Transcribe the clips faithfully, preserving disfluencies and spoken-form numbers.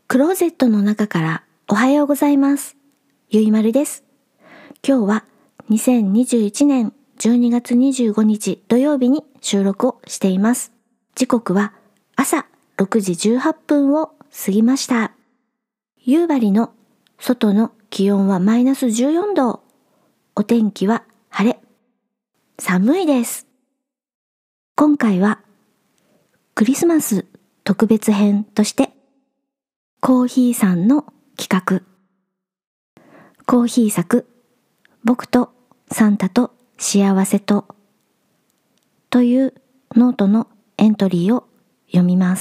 クローゼットの中からおはようございます。ゆいまるです。今日はにせんにじゅういちねんじゅうにがつにじゅうごにち土曜日に収録をしています。時刻は朝ろくじじゅうはっぷんを過ぎました。夕張の外の気温はマイナスじゅうよんど。お天気は晴れ。寒いです。今回はクリスマス特別編としてコーヒーさんの企画、コーヒー作僕とサンタと幸せとというノートのエントリーを読みます。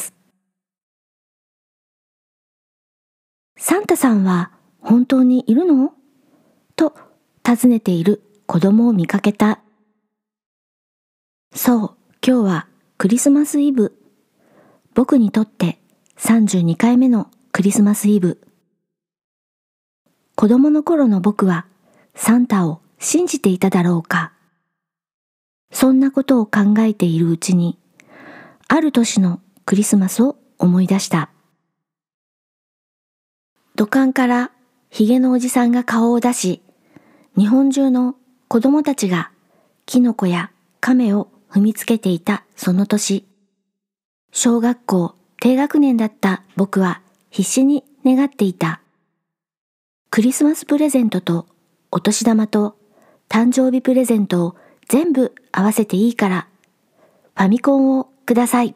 サンタさんは本当にいるの？と尋ねている子供を見かけた。そう、今日はクリスマスイブ。僕にとってさんじゅうにかいめのクリスマスイブ。子供の頃の僕はサンタを信じていただろうか。そんなことを考えているうちに、ある年のクリスマスを思い出した。土管からヒゲのおじさんが顔を出し、日本中の子供たちがキノコや亀を踏みつけていたその年、小学校低学年だった僕は必死に願っていた。クリスマスプレゼントとお年玉と誕生日プレゼントを全部合わせていいからファミコンをください。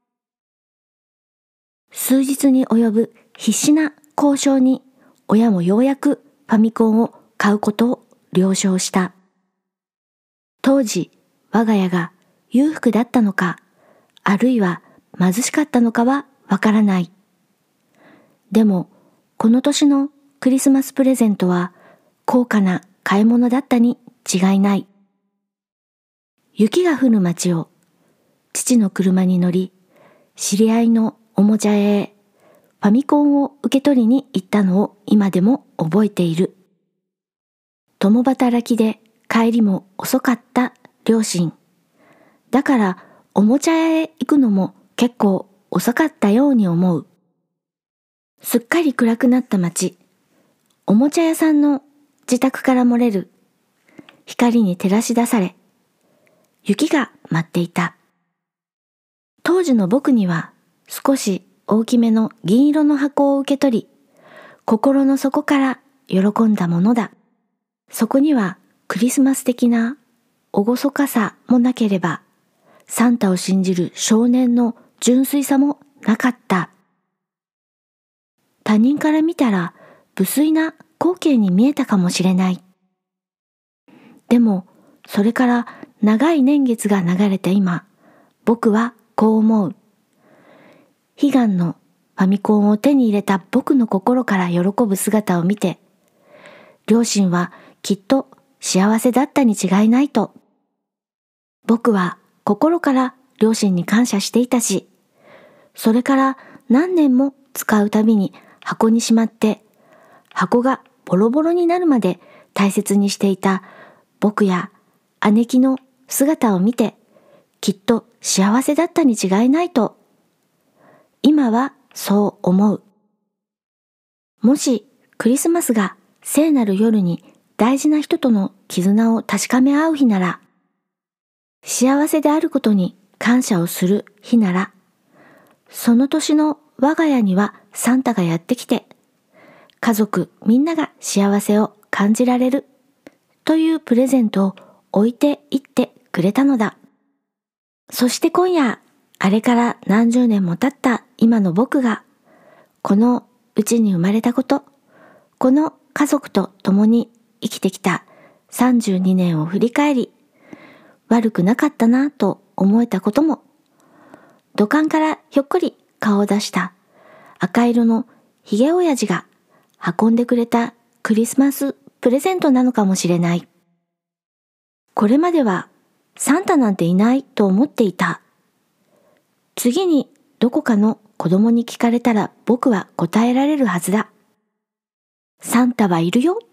数日に及ぶ必死な交渉に親もようやくファミコンを買うことを了承した。当時我が家が裕福だったのか、あるいは貧しかったのかはわからない。でもこの年のクリスマスプレゼントは高価な買い物だったに違いない。雪が降る街を父の車に乗り、知り合いのおもちゃ屋へファミコンを受け取りに行ったのを今でも覚えている。共働きで帰りも遅かった両親。だからおもちゃ屋へ行くのも結構遅かったように思う。すっかり暗くなった街。おもちゃ屋さんの自宅から漏れる光に照らし出され、雪が舞っていた。当時の僕には少し大きめの銀色の箱を受け取り、心の底から喜んだものだ。そこにはクリスマス的な厳かさもなければ、サンタを信じる少年の純粋さもなかった。他人から見たら無粋な光景に見えたかもしれない。でもそれから長い年月が流れた今、僕はこう思う。悲願のファミコンを手に入れた僕の心から喜ぶ姿を見て、両親はきっと幸せだったに違いないと。僕は心から両親に感謝していたし、それから何年も使うたびに箱にしまって、箱がボロボロになるまで大切にしていた僕や姉貴の姿を見て、きっと幸せだったに違いないと、今はそう思う。もしクリスマスが聖なる夜に大事な人との絆を確かめ合う日なら、幸せであることに感謝をする日なら、その年の我が家にはサンタがやってきて、家族みんなが幸せを感じられるというプレゼントを置いていってくれたのだ。そして今夜、あれから何十年も経った今の僕が、このうちに生まれたこと、この家族と共に生きてきたさんじゅうにねんを振り返り、悪くなかったなと思えたことも、土管からひょっこり顔を出した赤色のひげおやじが運んでくれたクリスマスプレゼントなのかもしれない。これまではサンタなんていないと思っていた。次にどこかの子供に聞かれたら僕は答えられるはずだ。サンタはいるよって。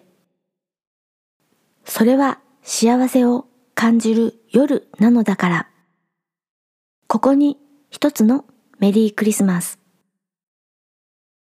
それは幸せを感じる夜なのだから。ここに一つのメリークリスマス。